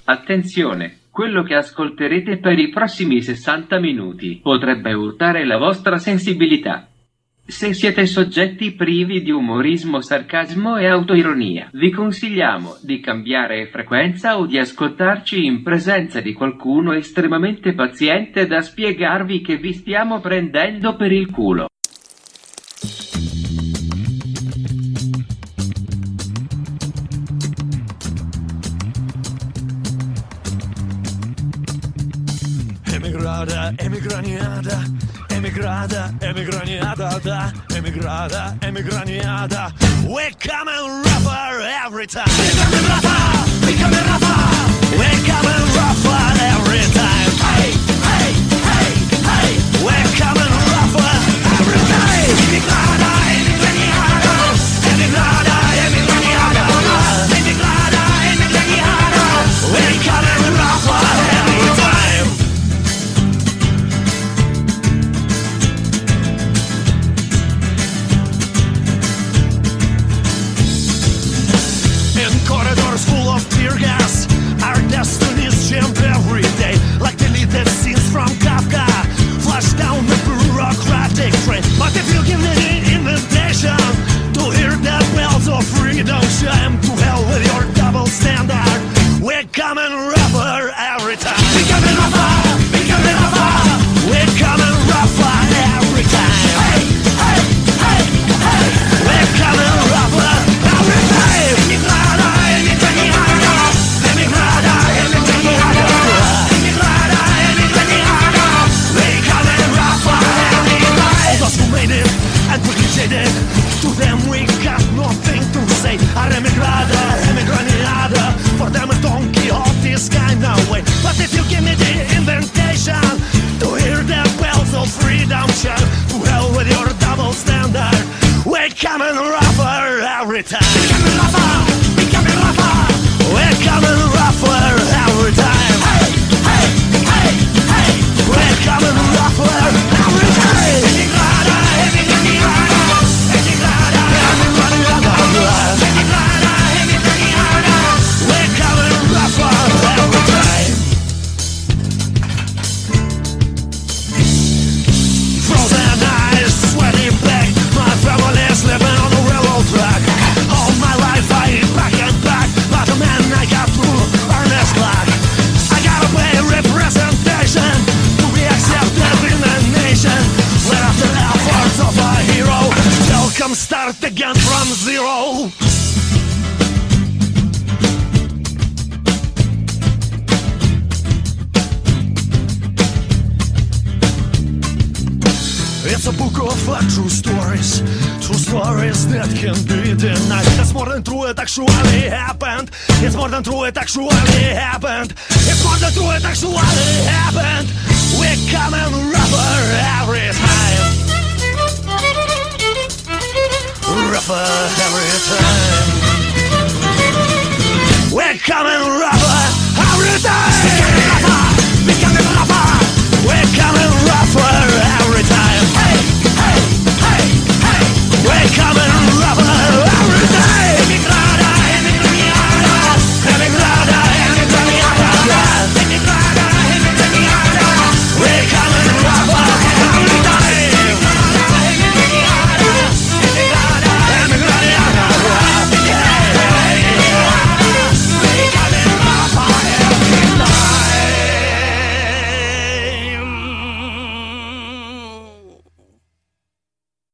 Attenzione, quello che ascolterete per i prossimi 60 minuti potrebbe urtare la vostra sensibilità. Se siete soggetti privi di umorismo, sarcasmo e autoironia, vi consigliamo di cambiare frequenza o di ascoltarci in presenza di qualcuno estremamente paziente da spiegarvi che vi stiamo prendendo per il culo. Emigrada, emigraniada, emigrada, emigraniada, da, emigrada, emigraniada. We come and rougher every time. We come and rougher. We come and rougher every time. Hey, hey, hey, hey. We come and rougher every time. Emigrada, emigraniada, emigrada, emigraniada, emigrada, emigraniada. We come and rougher every time. Corridors full of tear gas, our destinies jammed every day, like deleted scenes from Kafka, flash down the bureaucratic train. But if you give me the invitation to hear the bells of freedom chime, to hell with your double standard. We're coming rougher every time. We're coming rougher, we're coming rougher, we're coming rougher every time. Hey, hey, hey, hey, we're coming rougher every time. And quickly jaded, to them we got nothing to say. Our emigrada, emigraniada, for them it's Don Quixote's kind of way. But if you give me the invitation to hear the bells of freedom shout, to hell with your double standard. We're coming rougher every time. We're coming rougher, we're coming rougher, we're coming rougher every time. Hey, hey, hey, hey, we're coming rougher every time. Emigrada, emigraniada, emigrada, emigraniada, emigrada, emigraniada, we're coming rougher every time. Frozen eyes, sweaty back, my family's living on the railroad track. All my life I eat back and back, but the man I got to earn his slack. I gotta pay representation to be accepted in the nation. Let after the efforts of a hero, they'll come start again from zero. It's a book of true stories that can be denied. It's more than true, it actually happened. It's more than true, it actually happened. It's more than true, it actually happened. We're coming rougher every time. Rougher every time. We're coming rougher every time.